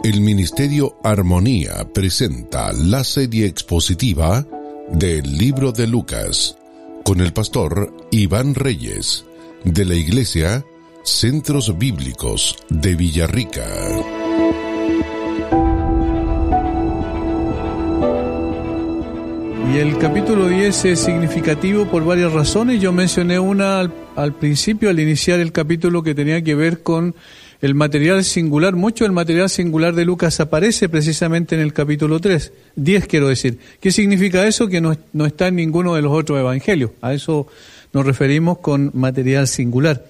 El Ministerio Armonía presenta la serie expositiva del libro de Lucas con el pastor Iván Reyes de la Iglesia Centros Bíblicos de Villarrica. Y el capítulo 10 es significativo por varias razones. Yo mencioné una al principio, al iniciar el capítulo, que tenía que ver con el material singular. Mucho del material singular de Lucas aparece precisamente en el capítulo 10 quiero decir. ¿Qué significa eso? Que no está en ninguno de los otros evangelios. A eso nos referimos con material singular.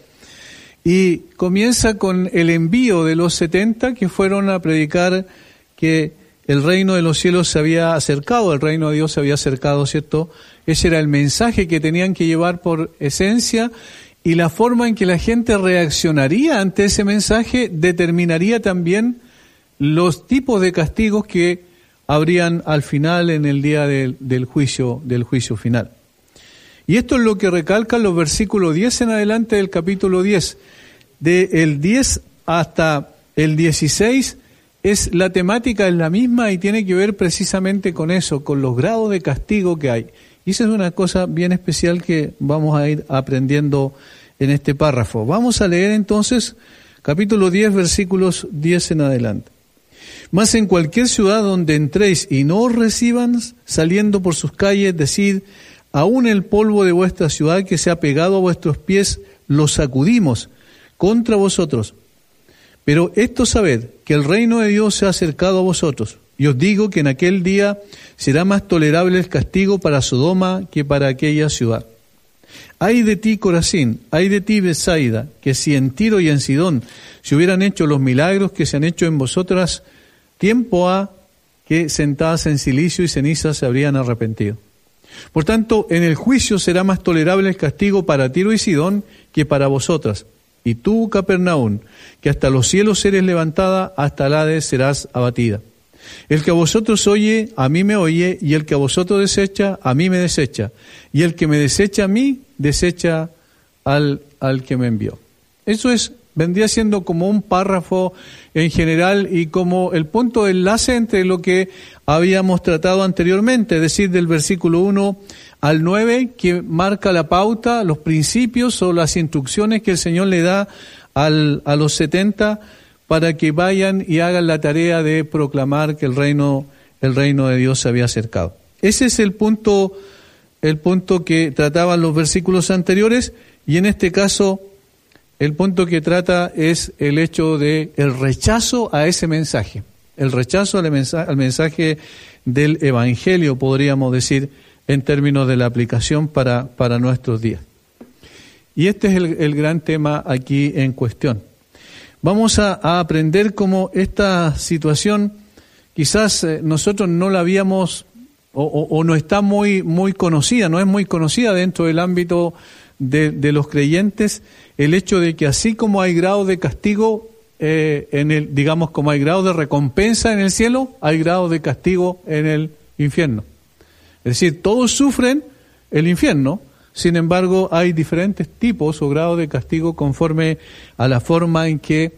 Y comienza con el envío de los 70 que fueron a predicar que el reino de los cielos se había acercado, el reino de Dios se había acercado, ¿cierto? Ese era el mensaje que tenían que llevar por esencia, y la forma en que la gente reaccionaría ante ese mensaje determinaría también los tipos de castigos que habrían al final, en el día del juicio final. Y esto es lo que recalcan los versículos 10 en adelante del capítulo 10. Del 10 hasta el 16 la temática es la misma y tiene que ver precisamente con eso, con los grados de castigo que hay. Y esa es una cosa bien especial que vamos a ir aprendiendo en este párrafo. Vamos a leer entonces capítulo 10, versículos 10 en adelante. Mas en cualquier ciudad donde entréis y no os reciban, saliendo por sus calles, decid: aún el polvo de vuestra ciudad que se ha pegado a vuestros pies, lo sacudimos contra vosotros. Pero esto sabed, que el reino de Dios se ha acercado a vosotros. Y os digo que en aquel día será más tolerable el castigo para Sodoma que para aquella ciudad. Ay de ti, Corazín, ay de ti, Betsaida, que si en Tiro y en Sidón se hubieran hecho los milagros que se han hecho en vosotras, tiempo ha que sentadas en silicio y ceniza se habrían arrepentido. Por tanto, en el juicio será más tolerable el castigo para Tiro y Sidón que para vosotras. Y tú, Capernaum, que hasta los cielos eres levantada, hasta el Hades serás abatida. El que a vosotros oye, a mí me oye, y el que a vosotros desecha, a mí me desecha. Y el que me desecha a mí, desecha al que me envió. Eso vendría siendo como un párrafo en general y como el punto de enlace entre lo que habíamos tratado anteriormente, es decir, del versículo 1 al 9, que marca la pauta, los principios o las instrucciones que el Señor le da a los 70 para que vayan y hagan la tarea de proclamar que el reino de Dios se había acercado. Ese es el punto que trataban los versículos anteriores, y en este caso el punto que trata es el hecho de el rechazo a ese mensaje, el rechazo al mensaje del Evangelio, podríamos decir, en términos de la aplicación para nuestros días. Y este es el gran tema aquí en cuestión. Vamos a aprender cómo esta situación quizás nosotros no la habíamos o no está muy conocida, no es muy conocida dentro del ámbito de los creyentes, el hecho de que así como hay grados de castigo digamos, como hay grados de recompensa en el cielo, hay grados de castigo en el infierno. Es decir, todos sufren el infierno, sin embargo hay diferentes tipos o grados de castigo conforme a la forma en que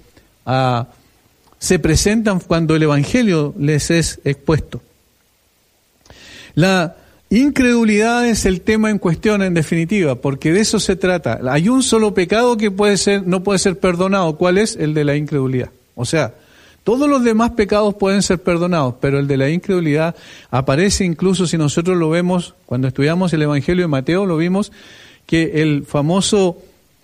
se presentan cuando el Evangelio les es expuesto. La incredulidad es el tema en cuestión en definitiva, porque de eso se trata. Hay un solo pecado que no puede ser perdonado. ¿Cuál es? El de la incredulidad. O sea, todos los demás pecados pueden ser perdonados, pero el de la incredulidad aparece incluso si nosotros lo vemos, cuando estudiamos el Evangelio de Mateo, lo vimos, que el famoso,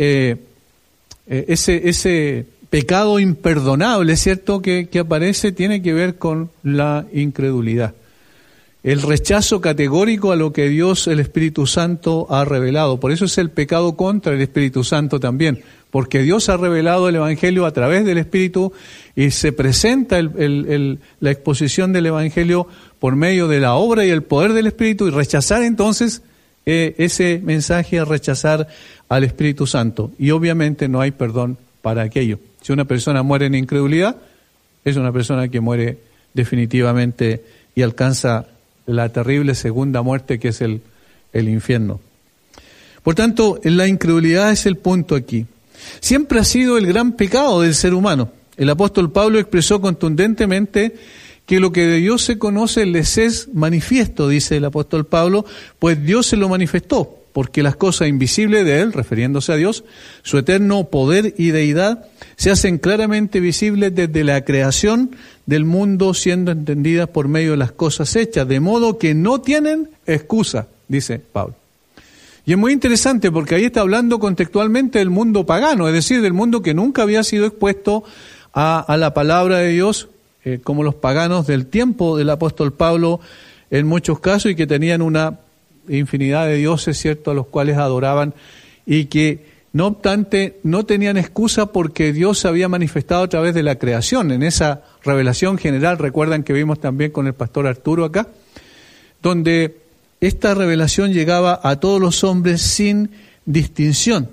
ese pecado imperdonable, ¿cierto?, que aparece, tiene que ver con la incredulidad. El rechazo categórico a lo que Dios, el Espíritu Santo, ha revelado. Por eso es el pecado contra el Espíritu Santo también, porque Dios ha revelado el Evangelio a través del Espíritu y se presenta la exposición del Evangelio por medio de la obra y el poder del Espíritu, y rechazar entonces ese mensaje, a rechazar al Espíritu Santo. Y obviamente no hay perdón para aquello. Si una persona muere en incredulidad, es una persona que muere definitivamente y alcanza la terrible segunda muerte, que es el infierno. Por tanto, la incredulidad es el punto aquí. Siempre ha sido el gran pecado del ser humano. El apóstol Pablo expresó contundentemente que lo que de Dios se conoce les es manifiesto, dice el apóstol Pablo, pues Dios se lo manifestó, porque las cosas invisibles de Él, refiriéndose a Dios, su eterno poder y deidad, se hacen claramente visibles desde la creación del mundo, siendo entendidas por medio de las cosas hechas, de modo que no tienen excusa, dice Pablo. Y es muy interesante porque ahí está hablando contextualmente del mundo pagano, es decir, del mundo que nunca había sido expuesto a la palabra de Dios, como los paganos del tiempo del apóstol Pablo en muchos casos, y que tenían una infinidad de dioses, ¿cierto?, a los cuales adoraban, y que no obstante no tenían excusa porque Dios se había manifestado a través de la creación, en esa revelación general. Recuerdan que vimos también con el pastor Arturo acá, donde esta revelación llegaba a todos los hombres sin distinción.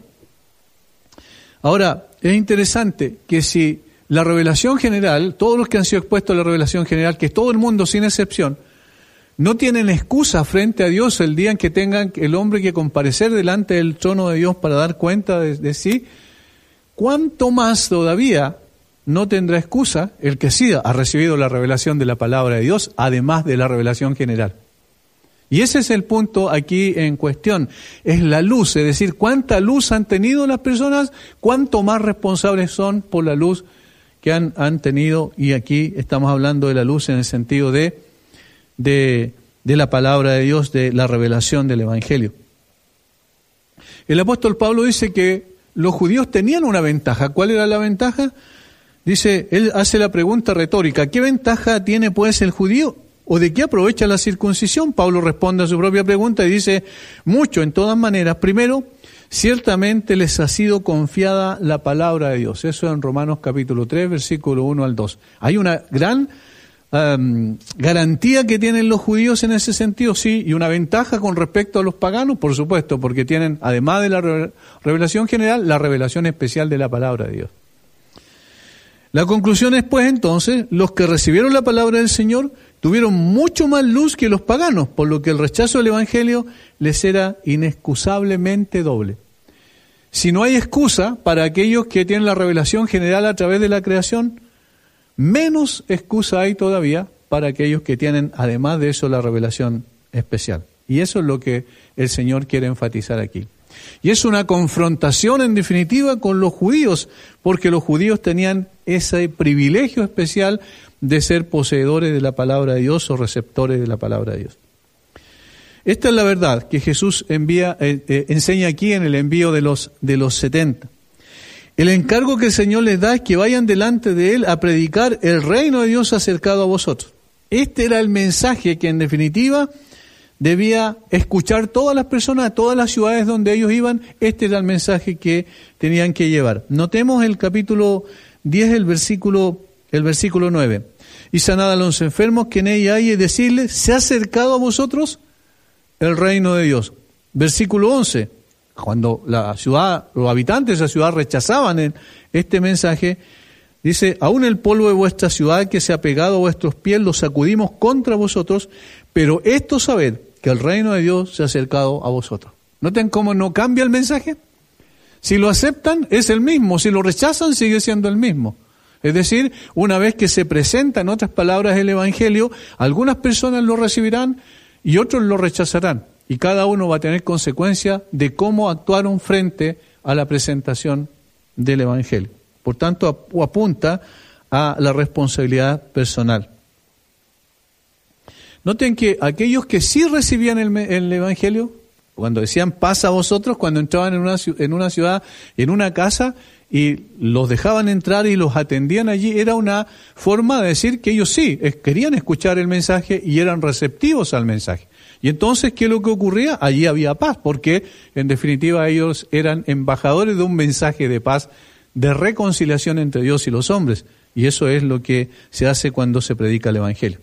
Ahora, es interesante que si la revelación general, todos los que han sido expuestos a la revelación general, que es todo el mundo sin excepción, no tienen excusa frente a Dios el día en que tengan el hombre que comparecer delante del trono de Dios para dar cuenta de sí, ¿cuánto más todavía no tendrá excusa el que sí ha recibido la revelación de la palabra de Dios, además de la revelación general? Y ese es el punto aquí en cuestión, es la luz, es decir, cuánta luz han tenido las personas, cuánto más responsables son por la luz que han tenido, y aquí estamos hablando de la luz en el sentido de la palabra de Dios, de la revelación del Evangelio. El apóstol Pablo dice que los judíos tenían una ventaja. ¿Cuál era la ventaja? Dice, él hace la pregunta retórica, ¿qué ventaja tiene pues el judío? ¿O de qué aprovecha la circuncisión? Pablo responde a su propia pregunta y dice, mucho, en todas maneras. Primero, ciertamente les ha sido confiada la palabra de Dios. Eso en Romanos capítulo 3, versículo 1 al 2. Hay una gran garantía que tienen los judíos en ese sentido, sí, y una ventaja con respecto a los paganos, por supuesto, porque tienen, además de la revelación general, la revelación especial de la palabra de Dios. La conclusión es, pues, entonces, los que recibieron la palabra del Señor tuvieron mucho más luz que los paganos, por lo que el rechazo del Evangelio les era inexcusablemente doble. Si no hay excusa para aquellos que tienen la revelación general a través de la creación, menos excusa hay todavía para aquellos que tienen, además de eso, la revelación especial. Y eso es lo que el Señor quiere enfatizar aquí. Y es una confrontación, en definitiva, con los judíos, porque los judíos tenían ese privilegio especial de ser poseedores de la palabra de Dios o receptores de la palabra de Dios. Esta es la verdad que Jesús enseña aquí en el envío de los 70. El encargo que el Señor les da es que vayan delante de Él a predicar el reino de Dios acercado a vosotros. Este era el mensaje que en definitiva debía escuchar todas las personas, todas las ciudades donde ellos iban. Este era el mensaje que tenían que llevar. Notemos el capítulo 10, el versículo 9. Y sanad a los enfermos que en ella hay, y decirles, se ha acercado a vosotros el reino de Dios. Versículo 11. Cuando la ciudad, los habitantes de esa ciudad rechazaban este mensaje, dice, aún el polvo de vuestra ciudad que se ha pegado a vuestros pies lo sacudimos contra vosotros, pero esto sabed, que el reino de Dios se ha acercado a vosotros. ¿Noten cómo no cambia el mensaje? Si lo aceptan, es el mismo. Si lo rechazan, sigue siendo el mismo. Es decir, una vez que se presenta, en otras palabras, el Evangelio, algunas personas lo recibirán y otros lo rechazarán. Y cada uno va a tener consecuencia de cómo actuaron frente a la presentación del Evangelio. Por tanto, apunta a la responsabilidad personal. Noten que aquellos que sí recibían el Evangelio, cuando decían paz a vosotros, cuando entraban en una ciudad, en una casa, y los dejaban entrar y los atendían allí, era una forma de decir que ellos sí querían escuchar el mensaje y eran receptivos al mensaje. Y entonces, ¿qué es lo que ocurría? Allí había paz, porque en definitiva ellos eran embajadores de un mensaje de paz, de reconciliación entre Dios y los hombres. Y eso es lo que se hace cuando se predica el Evangelio.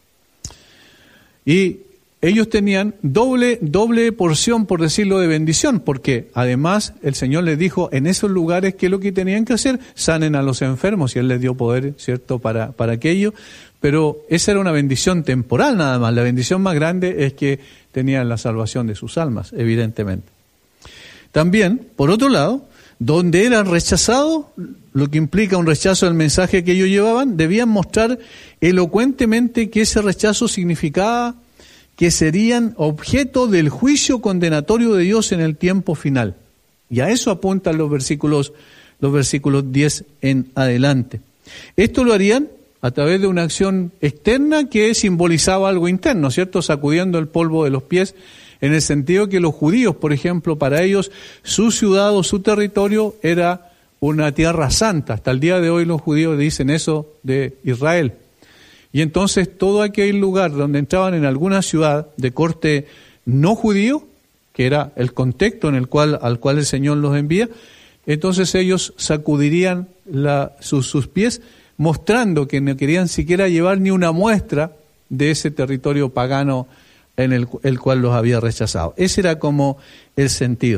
Y ellos tenían doble porción, por decirlo, de bendición, porque además el Señor les dijo en esos lugares que lo que tenían que hacer, sanen a los enfermos, y Él les dio poder, ¿cierto?, para aquello. Pero esa era una bendición temporal nada más. La bendición más grande es que tenían la salvación de sus almas, evidentemente. También, por otro lado, donde eran rechazados, lo que implica un rechazo del mensaje que ellos llevaban, debían mostrar elocuentemente que ese rechazo significaba que serían objeto del juicio condenatorio de Dios en el tiempo final. Y a eso apuntan los versículos 10 en adelante. Esto lo harían a través de una acción externa que simbolizaba algo interno, ¿cierto? Sacudiendo el polvo de los pies, en el sentido que los judíos, por ejemplo, para ellos, su ciudad o su territorio era una tierra santa. Hasta el día de hoy los judíos dicen eso de Israel. Y entonces todo aquel lugar donde entraban en alguna ciudad de corte no judío, que era el contexto al cual el Señor los envía, entonces ellos sacudirían sus pies, mostrando que no querían siquiera llevar ni una muestra de ese territorio pagano en el cual los había rechazado. Ese era como el sentido.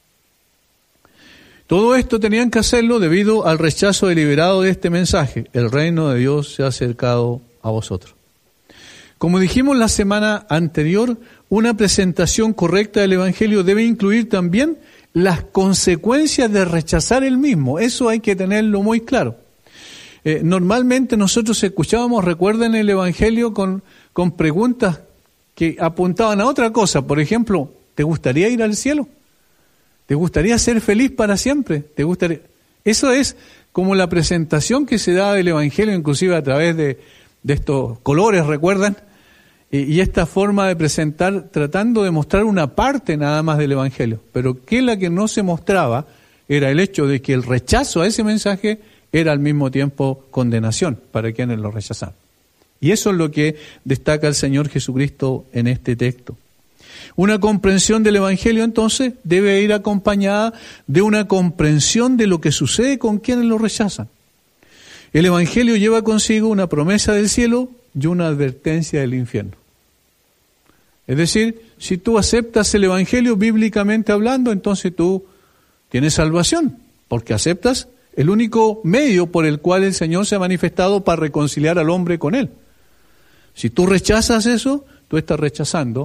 Todo esto tenían que hacerlo debido al rechazo deliberado de este mensaje. El reino de Dios se ha acercado a vosotros. Como dijimos la semana anterior, una presentación correcta del Evangelio debe incluir también las consecuencias de rechazar el mismo. Eso hay que tenerlo muy claro. Normalmente nosotros escuchábamos, recuerden, el Evangelio con preguntas que apuntaban a otra cosa. Por ejemplo, ¿te gustaría ir al cielo? ¿Te gustaría ser feliz para siempre? ¿Te gustaría? Eso es como la presentación que se da del Evangelio, inclusive a través de estos colores, ¿recuerdan? Y esta forma de presentar, tratando de mostrar una parte nada más del Evangelio. Pero que la que no se mostraba era el hecho de que el rechazo a ese mensaje era al mismo tiempo condenación para quienes lo rechazaban. Y eso es lo que destaca el Señor Jesucristo en este texto. Una comprensión del Evangelio, entonces, debe ir acompañada de una comprensión de lo que sucede con quienes lo rechazan. El Evangelio lleva consigo una promesa del cielo y una advertencia del infierno. Es decir, si tú aceptas el Evangelio bíblicamente hablando, entonces tú tienes salvación, porque aceptas el único medio por el cual el Señor se ha manifestado para reconciliar al hombre con Él. Si tú rechazas eso, tú estás rechazando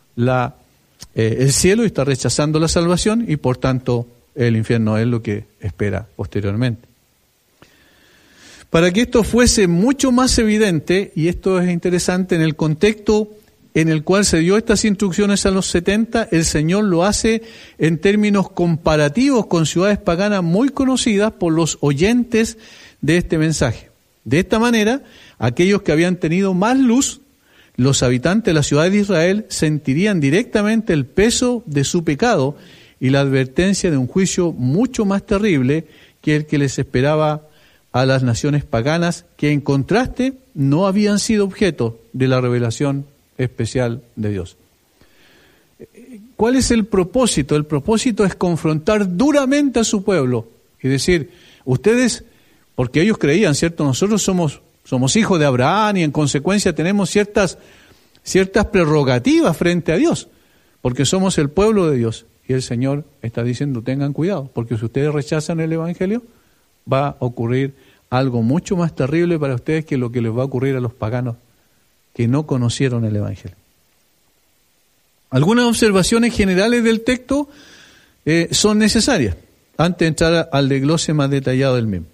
el cielo y estás rechazando la salvación, y por tanto el infierno es lo que espera posteriormente. Para que esto fuese mucho más evidente, y esto es interesante, en el contexto en el cual se dio estas instrucciones a los 70, el Señor lo hace en términos comparativos con ciudades paganas muy conocidas por los oyentes de este mensaje. De esta manera, aquellos que habían tenido más luz, los habitantes de la ciudad de Israel, sentirían directamente el peso de su pecado y la advertencia de un juicio mucho más terrible que el que les esperaba a las naciones paganas, que en contraste no habían sido objeto de la revelación especial de Dios. ¿Cuál es el propósito? El propósito es confrontar duramente a su pueblo y decir, ustedes, porque ellos creían, ¿cierto? Nosotros somos hijos de Abraham y en consecuencia tenemos ciertas prerrogativas frente a Dios, porque somos el pueblo de Dios. Y el Señor está diciendo, tengan cuidado, porque si ustedes rechazan el Evangelio, va a ocurrir algo mucho más terrible para ustedes que lo que les va a ocurrir a los paganos que no conocieron el Evangelio. Algunas observaciones generales del texto son necesarias antes de entrar al desglose más detallado del mismo.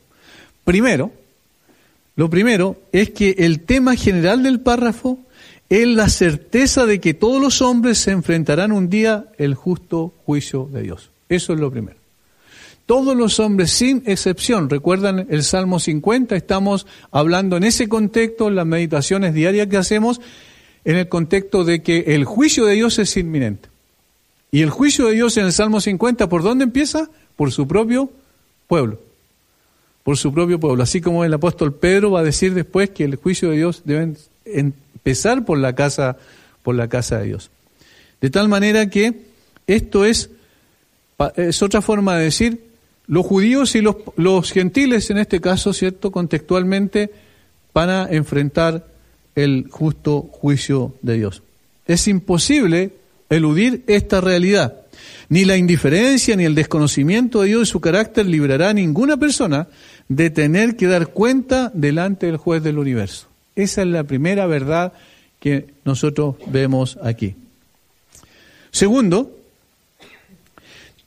Lo primero es que el tema general del párrafo es la certeza de que todos los hombres se enfrentarán un día el justo juicio de Dios. Eso es lo primero. Todos los hombres, sin excepción. Recuerdan el Salmo 50, estamos hablando en ese contexto, en las meditaciones diarias que hacemos, en el contexto de que el juicio de Dios es inminente. Y el juicio de Dios en el Salmo 50, ¿por dónde empieza? Por su propio pueblo. Por su propio pueblo. Así como el apóstol Pedro va a decir después que el juicio de Dios debe empezar por la casa de Dios. De tal manera que esto es otra forma de decir, los judíos y los gentiles, en este caso, ¿cierto?, contextualmente, van a enfrentar el justo juicio de Dios. Es imposible eludir esta realidad. Ni la indiferencia ni el desconocimiento de Dios y su carácter librará a ninguna persona de tener que dar cuenta delante del juez del universo. Esa es la primera verdad que nosotros vemos aquí. Segundo,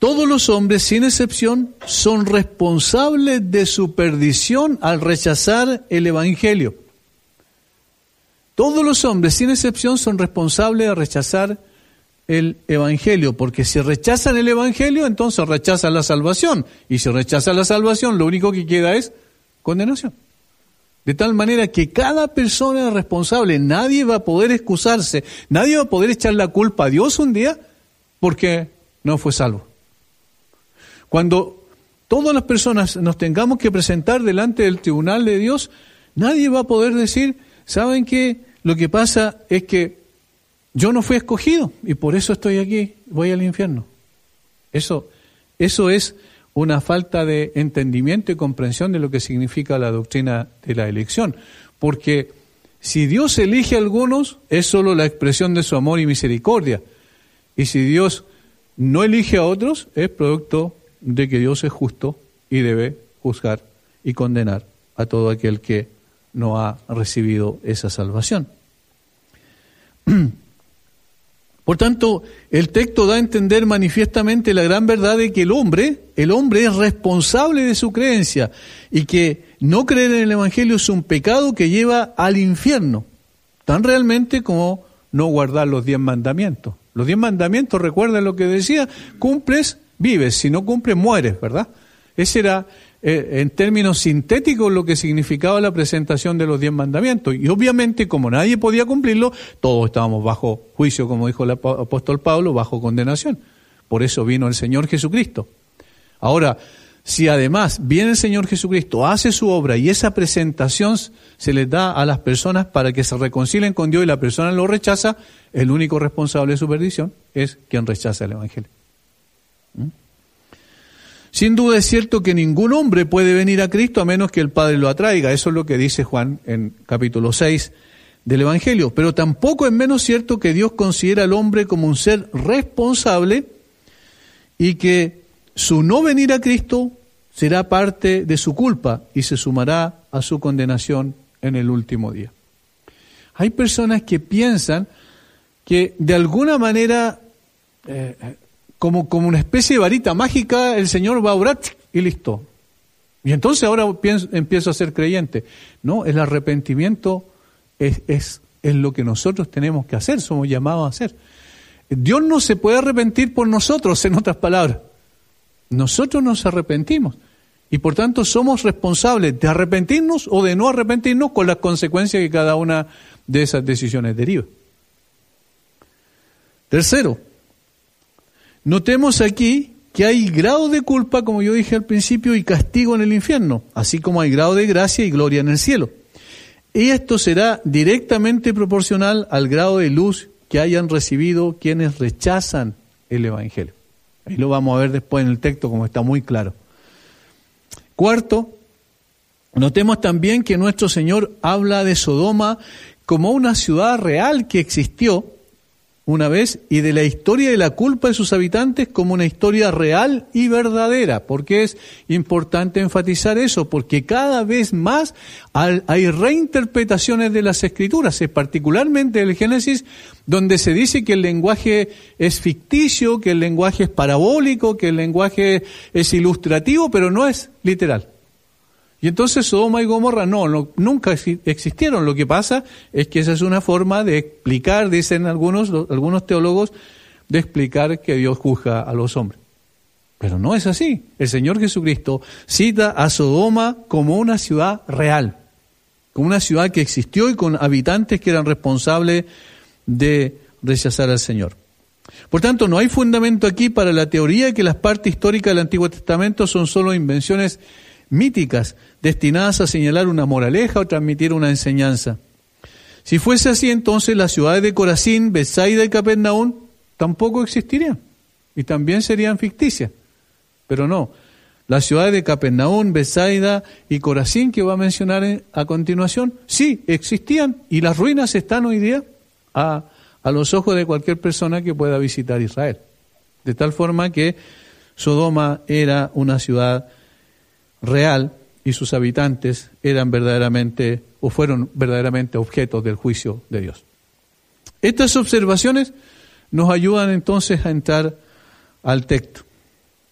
todos los hombres, sin excepción, son responsables de su perdición al rechazar el Evangelio. Todos los hombres, sin excepción, son responsables de rechazar el Evangelio, porque si rechazan el Evangelio, entonces rechazan la salvación, y si rechazan la salvación, lo único que queda es condenación. De tal manera que cada persona es responsable, nadie va a poder excusarse, nadie va a poder echar la culpa a Dios un día porque no fue salvo. Cuando todas las personas nos tengamos que presentar delante del tribunal de Dios, nadie va a poder decir, ¿saben qué? Lo que pasa es que yo no fui escogido y por eso estoy aquí, voy al infierno. Eso es una falta de entendimiento y comprensión de lo que significa la doctrina de la elección. Porque si Dios elige a algunos, es solo la expresión de su amor y misericordia. Y si Dios no elige a otros, es producto de que Dios es justo y debe juzgar y condenar a todo aquel que no ha recibido esa salvación. Por tanto, el texto da a entender manifiestamente la gran verdad de que el hombre es responsable de su creencia y que no creer en el Evangelio es un pecado que lleva al infierno, tan realmente como no guardar los 10 mandamientos. Los 10 mandamientos, recuerden lo que decía, cumples, vives, si no cumples, mueres, ¿verdad? Ese era, en términos sintéticos, lo que significaba la presentación de los 10 mandamientos. Y obviamente, como nadie podía cumplirlo, todos estábamos bajo juicio, como dijo el apóstol Pablo, bajo condenación. Por eso vino el Señor Jesucristo. Ahora, si además viene el Señor Jesucristo, hace su obra y esa presentación se les da a las personas para que se reconcilien con Dios y la persona lo rechaza, el único responsable de su perdición es quien rechaza el Evangelio. Sin duda es cierto que ningún hombre puede venir a Cristo a menos que el Padre lo atraiga. Eso es lo que dice Juan en capítulo 6 del Evangelio. Pero tampoco es menos cierto que Dios considera al hombre como un ser responsable y que su no venir a Cristo será parte de su culpa y se sumará a su condenación en el último día. Hay personas que piensan que de alguna manera, como una especie de varita mágica, el Señor va a orar y listo. Y entonces ahora empiezo a ser creyente. No, el arrepentimiento es lo que nosotros tenemos que hacer, somos llamados a hacer. Dios no se puede arrepentir por nosotros, en otras palabras. Nosotros nos arrepentimos y por tanto somos responsables de arrepentirnos o de no arrepentirnos con las consecuencias que cada una de esas decisiones deriva. Tercero, notemos aquí que hay grado de culpa, como yo dije al principio, y castigo en el infierno, así como hay grado de gracia y gloria en el cielo. Y esto será directamente proporcional al grado de luz que hayan recibido quienes rechazan el Evangelio. Ahí lo vamos a ver después en el texto, como está muy claro. Cuarto, notemos también que nuestro Señor habla de Sodoma como una ciudad real que existió una vez y de la historia de la culpa de sus habitantes como una historia real y verdadera. ¿Por qué es importante enfatizar eso? Porque cada vez más hay reinterpretaciones de las Escrituras, particularmente del Génesis, donde se dice que el lenguaje es ficticio, que el lenguaje es parabólico, que el lenguaje es ilustrativo, pero no es literal. Y entonces Sodoma y Gomorra nunca existieron. Lo que pasa es que esa es una forma de explicar, dicen algunos teólogos, de explicar que Dios juzga a los hombres. Pero no es así. El Señor Jesucristo cita a Sodoma como una ciudad real, como una ciudad que existió y con habitantes que eran responsables de rechazar al Señor. Por tanto, no hay fundamento aquí para la teoría de que las partes históricas del Antiguo Testamento son solo invenciones míticas, destinadas a señalar una moraleja o transmitir una enseñanza. Si fuese así, entonces las ciudades de Corazín, Betsaida y Capernaum tampoco existirían y también serían ficticias. Pero no, las ciudades de Capernaum, Betsaida y Corazín que va a mencionar a continuación, sí existían y las ruinas están hoy día a los ojos de cualquier persona que pueda visitar Israel. De tal forma que Sodoma era una ciudad real y sus habitantes eran verdaderamente o fueron verdaderamente objetos del juicio de Dios. Estas observaciones nos ayudan entonces a entrar al texto.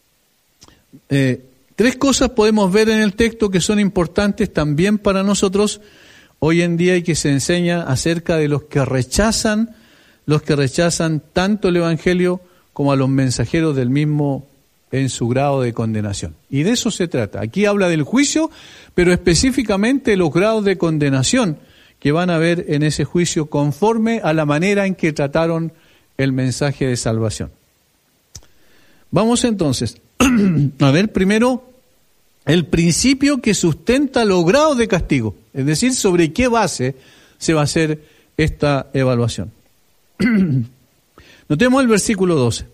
Tres cosas podemos ver en el texto que son importantes también para nosotros hoy en día y que se enseña acerca de los que rechazan tanto el Evangelio como a los mensajeros del mismo en su grado de condenación. Y de eso se trata. Aquí habla del juicio, pero específicamente los grados de condenación que van a haber en ese juicio conforme a la manera en que trataron el mensaje de salvación. Vamos entonces a ver primero el principio que sustenta los grados de castigo, es decir, sobre qué base se va a hacer esta evaluación. Notemos el versículo 12.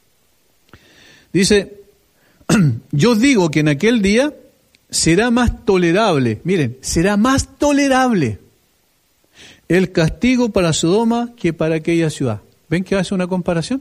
Dice, yo os digo que en aquel día será más tolerable, miren, será más tolerable el castigo para Sodoma que para aquella ciudad. ¿Ven que hace una comparación?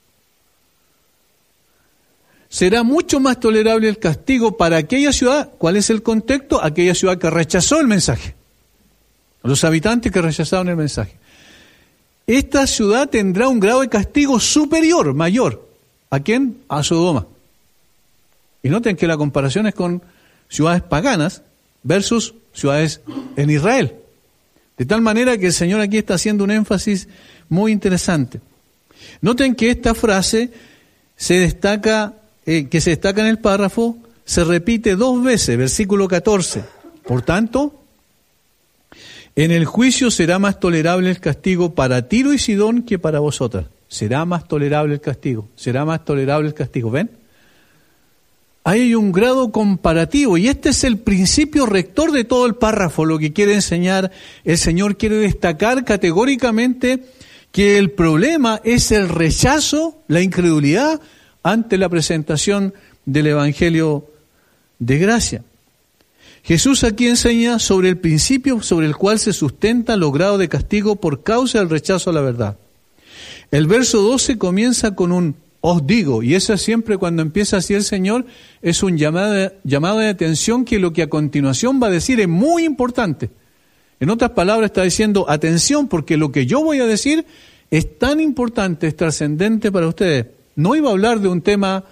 Será mucho más tolerable el castigo para aquella ciudad. ¿Cuál es el contexto? Aquella ciudad que rechazó el mensaje. Los habitantes que rechazaron el mensaje. Esta ciudad tendrá un grado de castigo superior, mayor. ¿A quién? A Sodoma. Y noten que la comparación es con ciudades paganas versus ciudades en Israel. De tal manera que el Señor aquí está haciendo un énfasis muy interesante. Noten que esta frase se destaca en el párrafo, se repite 2 veces, versículo 14. Por tanto, en el juicio será más tolerable el castigo para Tiro y Sidón que para vosotras. Será más tolerable el castigo, será más tolerable el castigo. ¿Ven? Hay un grado comparativo y este es el principio rector de todo el párrafo, lo que quiere enseñar. El Señor quiere destacar categóricamente que el problema es el rechazo, la incredulidad ante la presentación del Evangelio de gracia. Jesús aquí enseña sobre el principio sobre el cual se sustenta los grados de castigo por causa del rechazo a la verdad. El verso 12 comienza con un os digo, y eso siempre cuando empieza así el Señor es un llamado de atención que lo que a continuación va a decir es muy importante. En otras palabras está diciendo atención porque lo que yo voy a decir es tan importante, es trascendente para ustedes. No iba a hablar de un tema,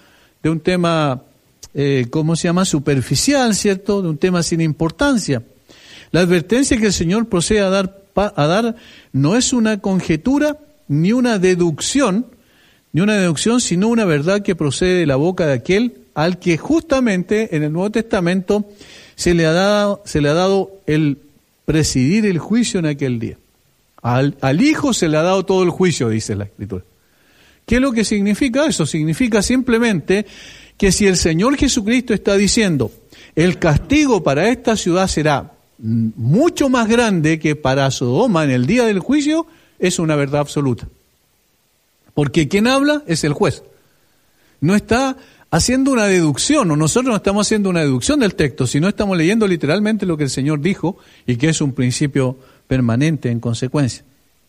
superficial, ¿cierto? De un tema sin importancia. La advertencia que el Señor procede a dar no es una conjetura ni una deducción, sino una verdad que procede de la boca de aquel al que justamente en el Nuevo Testamento se le ha dado el presidir el juicio en aquel día. Al Hijo se le ha dado todo el juicio, dice la Escritura. ¿Qué es lo que significa eso? Significa simplemente que si el Señor Jesucristo está diciendo el castigo para esta ciudad será mucho más grande que para Sodoma en el día del juicio, es una verdad absoluta. Porque quien habla es el juez. No está haciendo una deducción, o nosotros no estamos haciendo una deducción del texto, sino estamos leyendo literalmente lo que el Señor dijo y que es un principio permanente en consecuencia.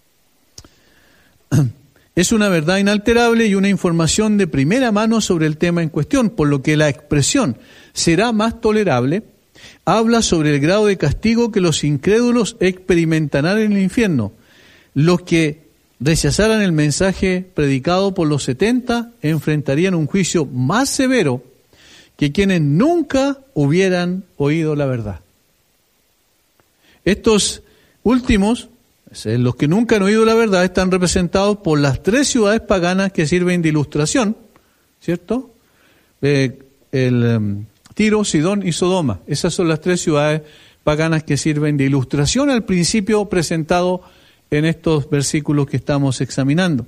Es una verdad inalterable y una información de primera mano sobre el tema en cuestión, por lo que la expresión será más tolerable habla sobre el grado de castigo que los incrédulos experimentarán en el infierno. Los que rechazaran el mensaje predicado por los 70 enfrentarían un juicio más severo que quienes nunca hubieran oído la verdad. Estos últimos, los que nunca han oído la verdad, están representados por las 3 ciudades paganas que sirven de ilustración, ¿cierto? Tiro, Sidón y Sodoma. Esas son las 3 ciudades paganas que sirven de ilustración al principio presentado en estos versículos que estamos examinando.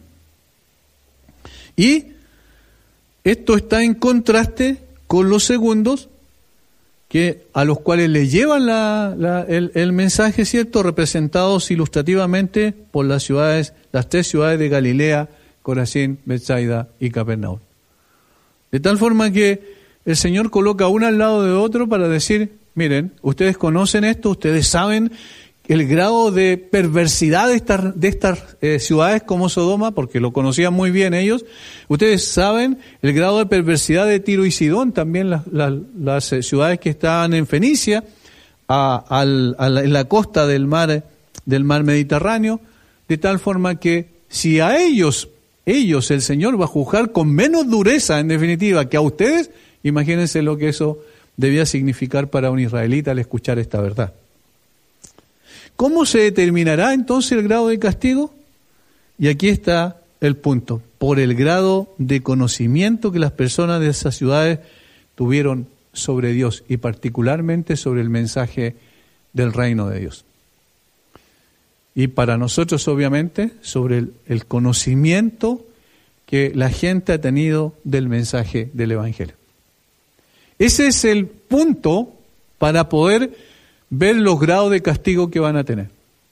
Y esto está en contraste con los segundos, que a los cuales le llevan el mensaje, ¿cierto?, representados ilustrativamente por las 3 ciudades de Galilea, Corazín, Betsaida y Capernaum. De tal forma que el Señor coloca uno al lado de otro para decir, miren, ustedes conocen esto, ustedes saben el grado de perversidad de estas ciudades como Sodoma, porque lo conocían muy bien ellos. Ustedes saben el grado de perversidad de Tiro y Sidón, también las ciudades que están en Fenicia, en la costa del mar Mediterráneo, de tal forma que si a ellos el Señor va a juzgar con menos dureza, en definitiva, que a ustedes, Imagínense lo que eso debía significar para un israelita al escuchar esta verdad. ¿Cómo se determinará entonces el grado de castigo? Y aquí está el punto: por el grado de conocimiento que las personas de esas ciudades tuvieron sobre Dios y particularmente sobre el mensaje del reino de Dios. Y para nosotros, obviamente, sobre el conocimiento que la gente ha tenido del mensaje del Evangelio. Ese es el punto para poder ver los grados de castigo que van a tener.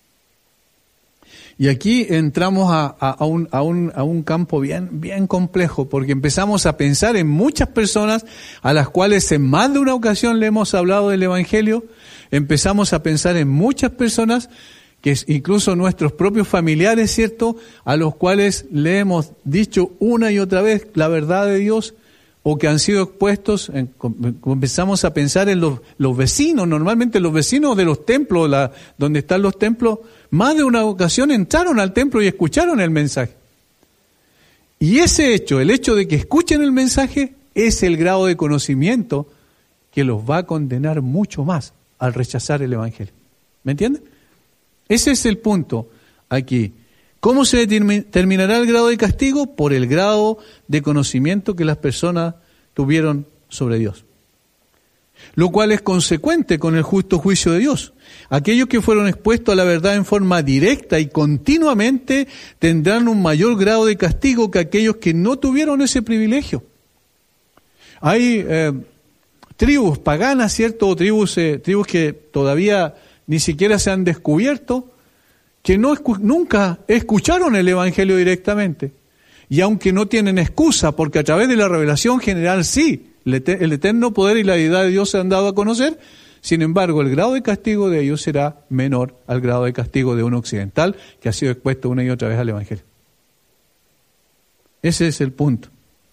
Y aquí entramos a un campo bien complejo, porque empezamos a pensar en muchas personas a las cuales en más de una ocasión le hemos hablado del Evangelio. Empezamos a pensar en muchas personas, que incluso nuestros propios familiares, ¿cierto?, a los cuales le hemos dicho una y otra vez la verdad de Dios, o que han sido expuestos. Empezamos a pensar en los vecinos, normalmente los vecinos de los templos, donde están los templos. Más de una ocasión entraron al templo y escucharon el mensaje. Y ese hecho, el hecho de que escuchen el mensaje, es el grado de conocimiento que los va a condenar mucho más al rechazar el Evangelio. ¿Me entienden? Ese es el punto aquí. ¿Cómo se determinará el grado de castigo? Por el grado de conocimiento que las personas tuvieron sobre Dios. Lo cual es consecuente con el justo juicio de Dios. Aquellos que fueron expuestos a la verdad en forma directa y continuamente tendrán un mayor grado de castigo que aquellos que no tuvieron ese privilegio. Hay tribus paganas, ¿cierto? O tribus que todavía ni siquiera se han descubierto, que nunca escucharon el Evangelio directamente. Y aunque no tienen excusa, porque a través de la revelación general sí, el eterno poder y la deidad de Dios se han dado a conocer, sin embargo, el grado de castigo de ellos será menor al grado de castigo de un occidental que ha sido expuesto una y otra vez al Evangelio. Ese es el punto.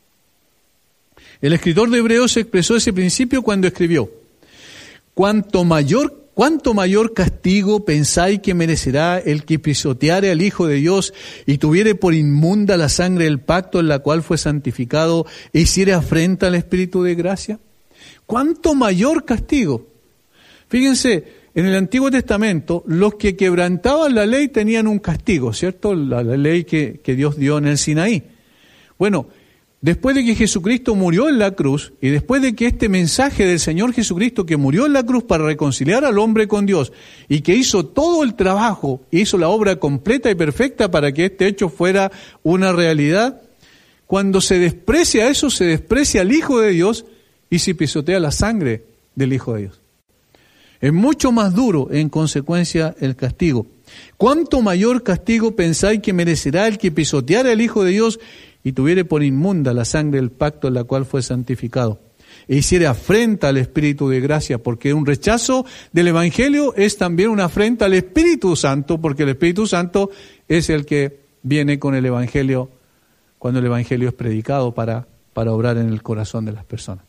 El escritor de Hebreos expresó ese principio cuando escribió: ¿Cuánto mayor castigo pensáis que merecerá el que pisoteare al Hijo de Dios y tuviere por inmunda la sangre del pacto en la cual fue santificado e hiciere afrenta al Espíritu de gracia? ¿Cuánto mayor castigo? Fíjense, en el Antiguo Testamento, los que quebrantaban la ley tenían un castigo, ¿cierto? La ley que Dios dio en el Sinaí. Bueno, después de que Jesucristo murió en la cruz y después de que este mensaje del Señor Jesucristo, que murió en la cruz para reconciliar al hombre con Dios y que hizo todo el trabajo, hizo la obra completa y perfecta para que este hecho fuera una realidad, cuando se desprecia eso, se desprecia al Hijo de Dios y se pisotea la sangre del Hijo de Dios. Es mucho más duro, en consecuencia, el castigo. ¿Cuánto mayor castigo pensáis que merecerá el que pisoteara al Hijo de Dios y tuviere por inmunda la sangre del pacto en la cual fue santificado, e hiciere afrenta al Espíritu de gracia? Porque un rechazo del Evangelio es también una afrenta al Espíritu Santo, porque el Espíritu Santo es el que viene con el Evangelio cuando el Evangelio es predicado para obrar en el corazón de las personas.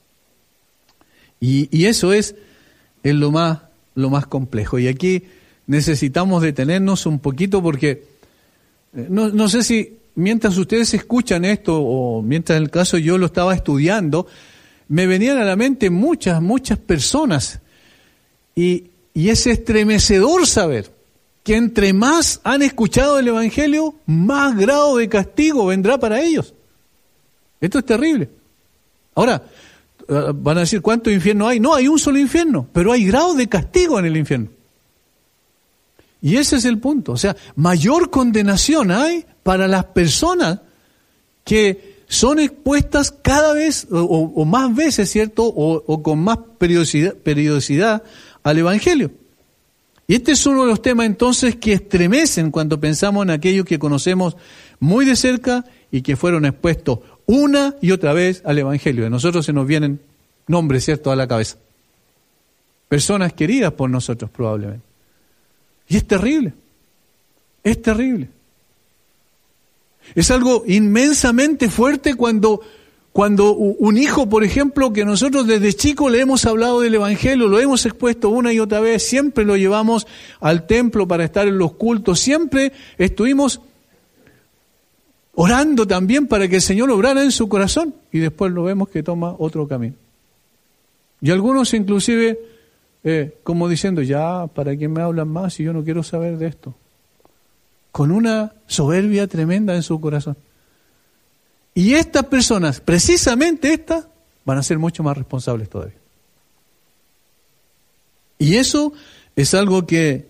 Y eso es lo más complejo. Y aquí necesitamos detenernos un poquito, porque no sé si mientras ustedes escuchan esto, o mientras en el caso yo lo estaba estudiando, me venían a la mente muchas personas. Y es estremecedor saber que entre más han escuchado el Evangelio, más grado de castigo vendrá para ellos. Esto es terrible. Ahora, van a decir, ¿cuánto infierno hay? No, hay un solo infierno, pero hay grado de castigo en el infierno. Y ese es el punto. O sea, mayor condenación hay para las personas que son expuestas cada vez o más veces, ¿cierto? O con más periodicidad al Evangelio. Y este es uno de los temas entonces que estremecen cuando pensamos en aquellos que conocemos muy de cerca y que fueron expuestos una y otra vez al Evangelio. De nosotros se nos vienen nombres, ¿cierto?, a la cabeza. Personas queridas por nosotros probablemente. Y es terrible. Es terrible. Es algo inmensamente fuerte cuando un hijo, por ejemplo, que nosotros desde chico le hemos hablado del Evangelio, lo hemos expuesto una y otra vez, siempre lo llevamos al templo para estar en los cultos, siempre estuvimos orando también para que el Señor obrara en su corazón, y después lo vemos que toma otro camino. Y algunos inclusive, como diciendo, ya, ¿para qué me hablan más si yo no quiero saber de esto? Con una soberbia tremenda en su corazón. Y estas personas, precisamente estas, van a ser mucho más responsables todavía. Y eso es algo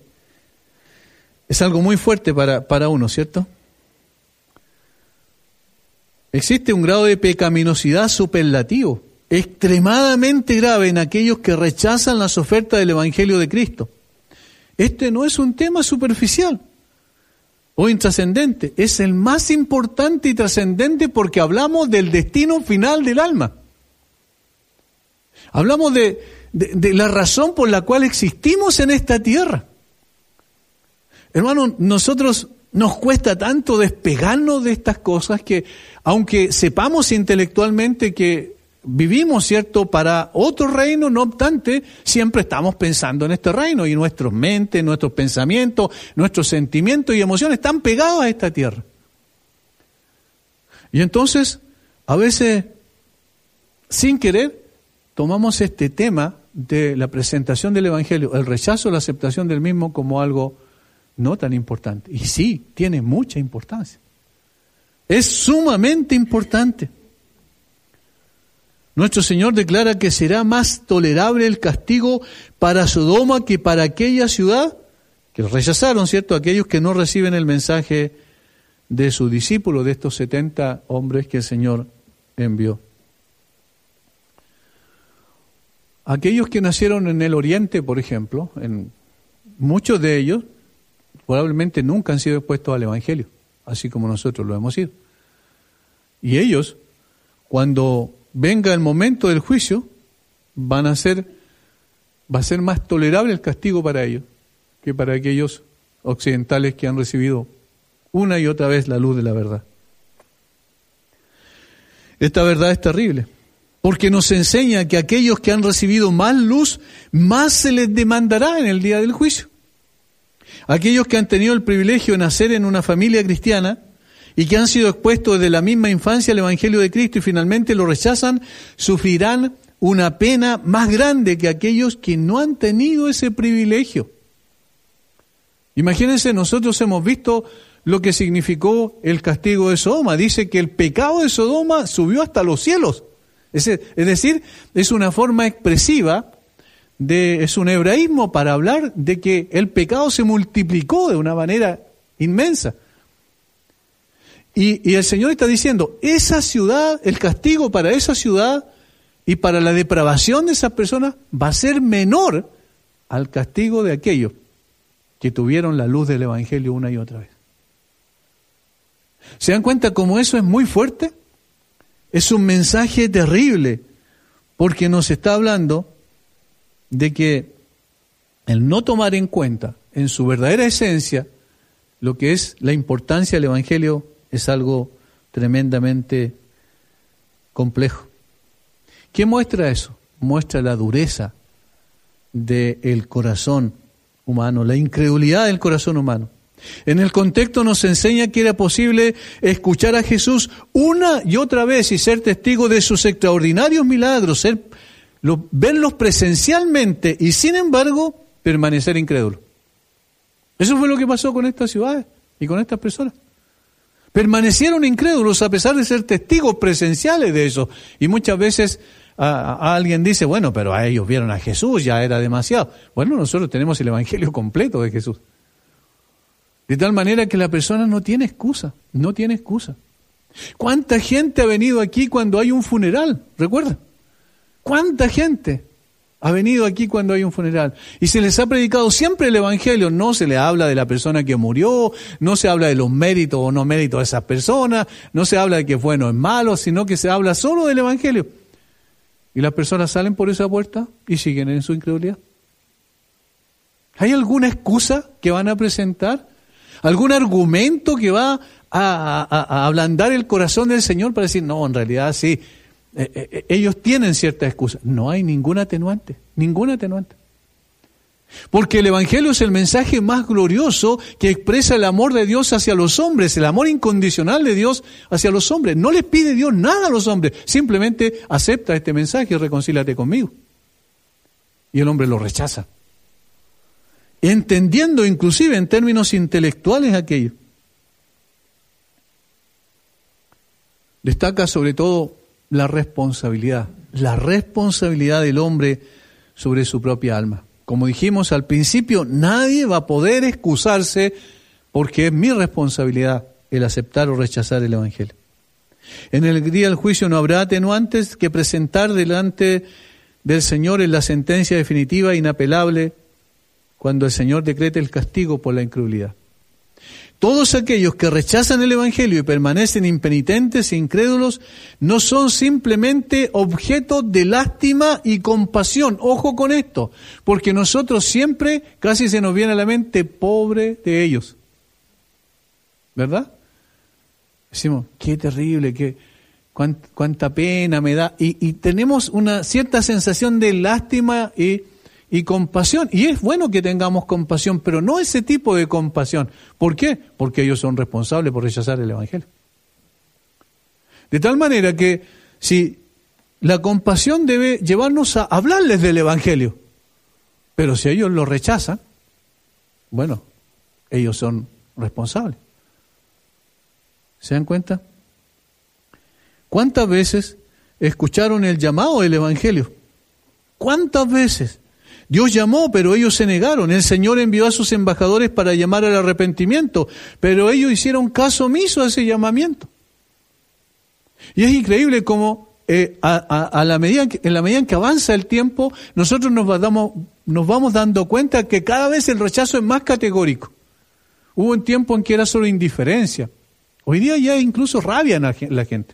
muy fuerte para uno, ¿cierto? Existe un grado de pecaminosidad superlativo, extremadamente grave en aquellos que rechazan las ofertas del Evangelio de Cristo. Este no es un tema superficial o intrascendente, es el más importante y trascendente porque hablamos del destino final del alma. Hablamos de la razón por la cual existimos en esta tierra. Hermano, nosotros nos cuesta tanto despegarnos de estas cosas que, aunque sepamos intelectualmente que vivimos, ¿cierto?, para otro reino, no obstante, siempre estamos pensando en este reino y nuestras mentes, nuestros pensamientos, nuestros sentimientos y emociones están pegados a esta tierra. Y entonces, a veces, sin querer, tomamos este tema de la presentación del Evangelio, el rechazo o la aceptación del mismo como algo no tan importante. Y sí, tiene mucha importancia. Es sumamente importante. Nuestro Señor declara que será más tolerable el castigo para Sodoma que para aquella ciudad que rechazaron, ¿cierto?, aquellos que no reciben el mensaje de sus discípulos, de estos 70 hombres que el Señor envió. Aquellos que nacieron en el Oriente, por ejemplo, muchos de ellos probablemente nunca han sido expuestos al Evangelio, así como nosotros lo hemos sido. Y ellos, cuando venga el momento del juicio, va a ser más tolerable el castigo para ellos que para aquellos occidentales que han recibido una y otra vez la luz de la verdad. Esta verdad es terrible, porque nos enseña que aquellos que han recibido más luz, más se les demandará en el día del juicio. Aquellos que han tenido el privilegio de nacer en una familia cristiana y que han sido expuestos desde la misma infancia al Evangelio de Cristo y finalmente lo rechazan, sufrirán una pena más grande que aquellos que no han tenido ese privilegio. Imagínense, nosotros hemos visto lo que significó el castigo de Sodoma. Dice que el pecado de Sodoma subió hasta los cielos. Es decir, es una forma expresiva, es un hebraísmo para hablar de que el pecado se multiplicó de una manera inmensa. Y el Señor está diciendo, esa ciudad, el castigo para esa ciudad y para la depravación de esas personas va a ser menor al castigo de aquellos que tuvieron la luz del Evangelio una y otra vez. ¿Se dan cuenta cómo eso es muy fuerte? Es un mensaje terrible, porque nos está hablando de que el no tomar en cuenta en su verdadera esencia lo que es la importancia del Evangelio es algo tremendamente complejo. ¿Qué muestra eso? Muestra la dureza del corazón humano, la incredulidad del corazón humano. En el contexto nos enseña que era posible escuchar a Jesús una y otra vez y ser testigo de sus extraordinarios milagros, verlos presencialmente y sin embargo permanecer incrédulo. Eso fue lo que pasó con estas ciudades y con estas personas. Permanecieron incrédulos a pesar de ser testigos presenciales de eso. Y muchas veces alguien dice, bueno, pero a ellos vieron a Jesús, ya era demasiado. Bueno, nosotros tenemos el Evangelio completo de Jesús. De tal manera que la persona no tiene excusa, no tiene excusa. ¿Cuánta gente ha venido aquí cuando hay un funeral? ¿Recuerdan? ¿Cuánta gente ha venido aquí cuando hay un funeral? Y se les ha predicado siempre el Evangelio. No se le habla de la persona que murió, no se habla de los méritos o no méritos de esas personas, no se habla de que es bueno o es malo, sino que se habla solo del Evangelio. Y las personas salen por esa puerta y siguen en su incredulidad. ¿Hay alguna excusa que van a presentar? ¿Algún argumento que va a ablandar el corazón del Señor para decir, no, en realidad sí, ellos tienen cierta excusa? No hay ninguna atenuante, ninguna atenuante. Porque el Evangelio es el mensaje más glorioso que expresa el amor de Dios hacia los hombres, el amor incondicional de Dios hacia los hombres. No les pide Dios nada a los hombres, simplemente acepta este mensaje y reconcíliate conmigo. Y el hombre lo rechaza, entendiendo inclusive en términos intelectuales aquello. Destaca sobre todo la responsabilidad del hombre sobre su propia alma. Como dijimos al principio, nadie va a poder excusarse porque es mi responsabilidad el aceptar o rechazar el Evangelio. En el día del juicio no habrá atenuantes que presentar delante del Señor en la sentencia definitiva e inapelable cuando el Señor decrete el castigo por la incredulidad. Todos aquellos que rechazan el Evangelio y permanecen impenitentes e incrédulos no son simplemente objeto de lástima y compasión. Ojo con esto, porque nosotros siempre casi se nos viene a la mente, pobre de ellos. ¿Verdad? Decimos, qué terrible, cuánta pena me da. Y tenemos una cierta sensación de lástima y compasión. Y es bueno que tengamos compasión, pero no ese tipo de compasión. ¿Por qué? Porque ellos son responsables por rechazar el Evangelio. De tal manera que si la compasión debe llevarnos a hablarles del Evangelio, pero si ellos lo rechazan, bueno, ellos son responsables. ¿Se dan cuenta? ¿Cuántas veces escucharon el llamado del Evangelio? ¿Cuántas veces? Dios llamó, pero ellos se negaron. El Señor envió a sus embajadores para llamar al arrepentimiento, pero ellos hicieron caso omiso a ese llamamiento. Y es increíble cómo en la medida en que avanza el tiempo, nosotros nos vamos dando cuenta que cada vez el rechazo es más categórico. Hubo un tiempo en que era solo indiferencia. Hoy día ya incluso rabia en la gente.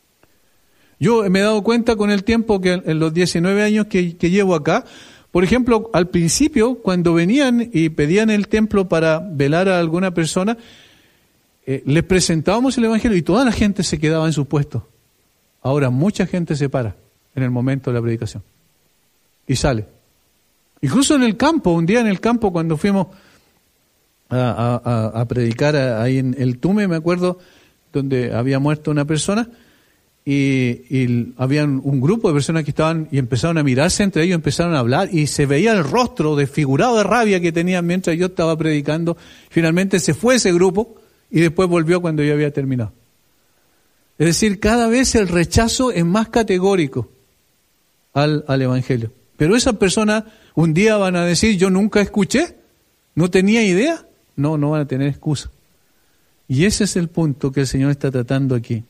Yo me he dado cuenta con el tiempo que en los 19 años que llevo acá, por ejemplo, al principio, cuando venían y pedían el templo para velar a alguna persona, les presentábamos el Evangelio y toda la gente se quedaba en su puesto. Ahora mucha gente se para en el momento de la predicación y sale. Incluso en el campo, un día en el campo cuando fuimos a predicar ahí en el Tume, me acuerdo, donde había muerto una persona, y había un grupo de personas que estaban y empezaron a mirarse entre ellos, empezaron a hablar y se veía el rostro desfigurado de rabia que tenían mientras yo estaba predicando. Finalmente se fue ese grupo y después volvió cuando yo había terminado. Es decir, cada vez el rechazo es más categórico al Evangelio. Pero esas personas un día van a decir, yo nunca escuché, no tenía idea. No van a tener excusa. Y ese es el punto que el Señor está tratando aquí.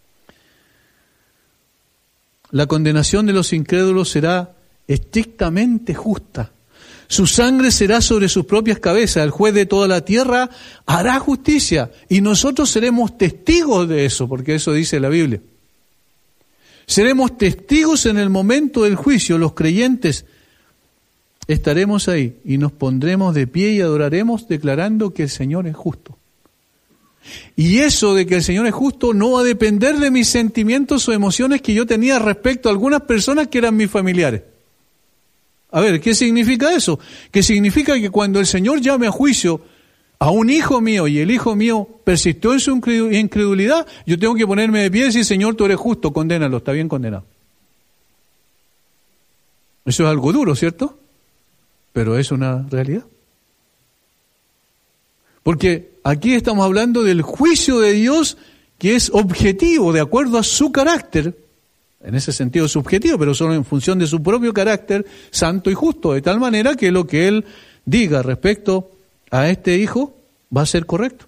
La condenación de los incrédulos será estrictamente justa. Su sangre será sobre sus propias cabezas. El juez de toda la tierra hará justicia. Y nosotros seremos testigos de eso, porque eso dice la Biblia. Seremos testigos en el momento del juicio. Los creyentes estaremos ahí y nos pondremos de pie y adoraremos declarando que el Señor es justo. Y eso de que el Señor es justo no va a depender de mis sentimientos o emociones que yo tenía respecto a algunas personas que eran mis familiares. A ver, ¿qué significa eso? Que significa que cuando el Señor llame a juicio a un hijo mío y el hijo mío persistió en su incredulidad, yo tengo que ponerme de pie y decir, Señor, tú eres justo, condénalo, está bien condenado. Eso es algo duro, ¿cierto? Pero es una realidad. Porque aquí estamos hablando del juicio de Dios que es objetivo, de acuerdo a su carácter, en ese sentido subjetivo, pero solo en función de su propio carácter santo y justo, de tal manera que lo que Él diga respecto a este hijo va a ser correcto.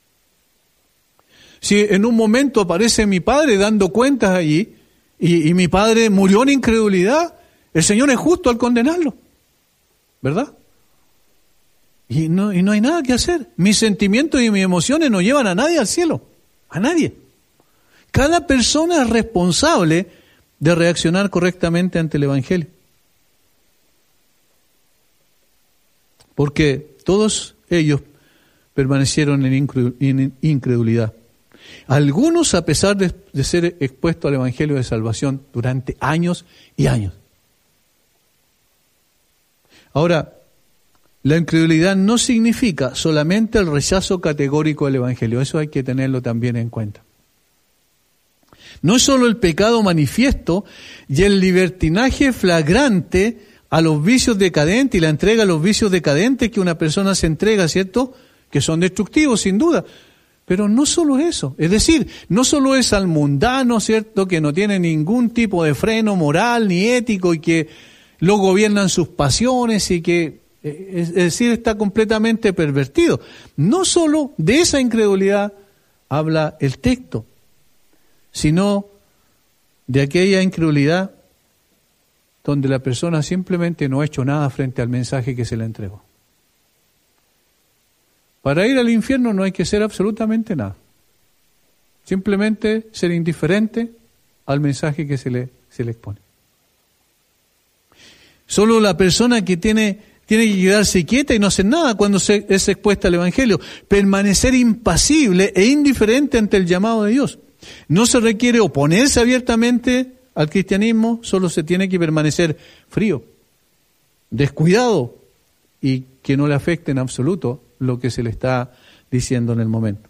Si en un momento aparece mi padre dando cuentas allí y mi padre murió en incredulidad, el Señor es justo al condenarlo, ¿verdad? Y no hay nada que hacer. Mis sentimientos y mis emociones no llevan a nadie al cielo. A nadie. Cada persona es responsable de reaccionar correctamente ante el Evangelio. Porque todos ellos permanecieron en incredulidad. Algunos, a pesar de ser expuestos al Evangelio de salvación durante años y años. Ahora, la incredulidad no significa solamente el rechazo categórico del Evangelio. Eso hay que tenerlo también en cuenta. No es solo el pecado manifiesto y el libertinaje flagrante a los vicios decadentes y la entrega a los vicios decadentes que una persona se entrega, ¿cierto? Que son destructivos, sin duda. Pero no solo eso. Es decir, no solo es al mundano, ¿cierto? Que no tiene ningún tipo de freno moral ni ético y que lo gobiernan sus pasiones y que, es decir, está completamente pervertido. No solo de esa incredulidad habla el texto, sino de aquella incredulidad donde la persona simplemente no ha hecho nada frente al mensaje que se le entregó. Para ir al infierno no hay que hacer absolutamente nada. Simplemente ser indiferente al mensaje que se le expone. Solo la persona que tiene que quedarse quieta y no hacer nada cuando es expuesta al Evangelio. Permanecer impasible e indiferente ante el llamado de Dios. No se requiere oponerse abiertamente al cristianismo, solo se tiene que permanecer frío, descuidado y que no le afecte en absoluto lo que se le está diciendo en el momento.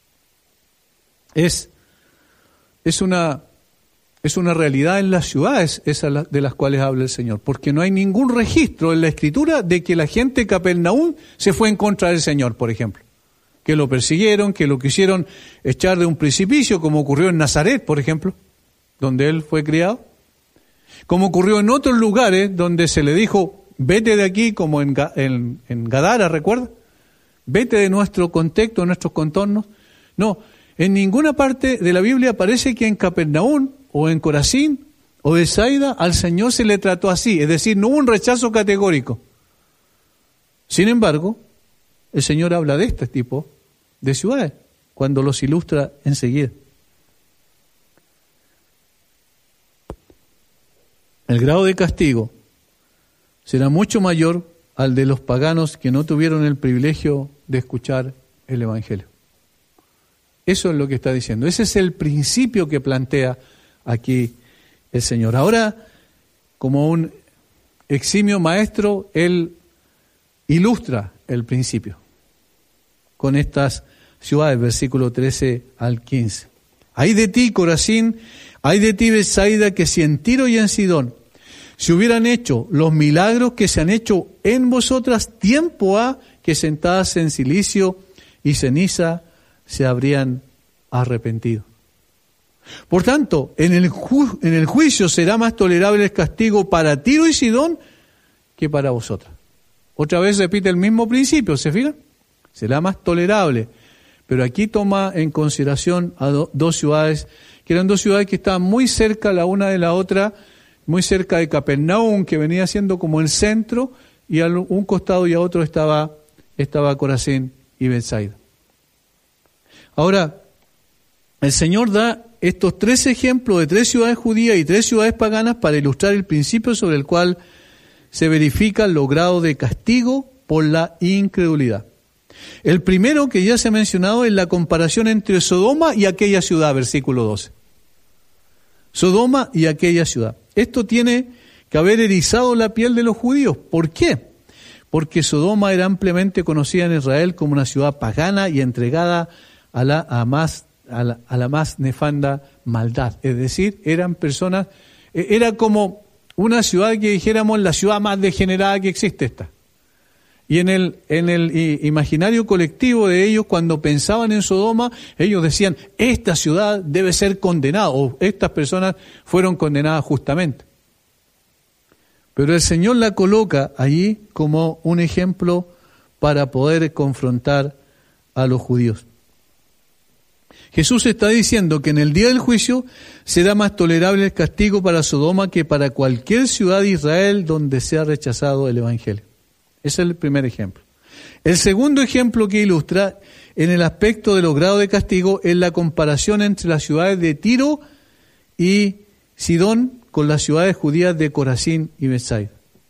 Es una realidad en las ciudades esas de las cuales habla el Señor, porque no hay ningún registro en la Escritura de que la gente de Capernaum se fue en contra del Señor, por ejemplo. Que lo persiguieron, que lo quisieron echar de un precipicio, como ocurrió en Nazaret, por ejemplo, donde él fue criado. Como ocurrió en otros lugares donde se le dijo, vete de aquí, como en Gadara, ¿recuerda? Vete de nuestro contexto, de nuestros contornos. No, en ninguna parte de la Biblia parece que en Capernaum, o en Corazín, o Betsaida, al Señor se le trató así. Es decir, no hubo un rechazo categórico. Sin embargo, el Señor habla de este tipo de ciudades, cuando los ilustra enseguida. El grado de castigo será mucho mayor al de los paganos que no tuvieron el privilegio de escuchar el Evangelio. Eso es lo que está diciendo. Ese es el principio que plantea aquí el Señor. Ahora, como un eximio maestro, Él ilustra el principio con estas ciudades, versículo 13 al 15. Ay de ti, Corazín, ay de ti, Betsaida, que si en Tiro y en Sidón se hubieran hecho los milagros que se han hecho en vosotras, tiempo ha que sentadas en cilicio y ceniza se habrían arrepentido. Por tanto, en el juicio será más tolerable el castigo para Tiro y Sidón que para vosotras. Otra vez repite el mismo principio, ¿se fijan? Será más tolerable. Pero aquí toma en consideración a dos ciudades, que eran dos ciudades que estaban muy cerca la una de la otra, muy cerca de Capernaum, que venía siendo como el centro, y a un costado y a otro estaba Corazín y Betsaida. Ahora, el Señor da estos tres ejemplos de tres ciudades judías y tres ciudades paganas para ilustrar el principio sobre el cual se verifica el logrado de castigo por la incredulidad. El primero que ya se ha mencionado es la comparación entre Sodoma y aquella ciudad, versículo 12. Sodoma y aquella ciudad. Esto tiene que haber erizado la piel de los judíos. ¿Por qué? Porque Sodoma era ampliamente conocida en Israel como una ciudad pagana y entregada a la más nefanda maldad. Es decir, eran personas, era como una ciudad que dijéramos la ciudad más degenerada que existe esta. Y en el imaginario colectivo de ellos, cuando pensaban en Sodoma, ellos decían, esta ciudad debe ser condenada, o estas personas fueron condenadas justamente. Pero el Señor la coloca allí como un ejemplo para poder confrontar a los judíos. Jesús está diciendo que en el día del juicio será más tolerable el castigo para Sodoma que para cualquier ciudad de Israel donde sea rechazado el Evangelio. Ese es el primer ejemplo. El segundo ejemplo que ilustra en el aspecto de los grados de castigo es la comparación entre las ciudades de Tiro y Sidón con las ciudades judías de Corazín y Betsaida.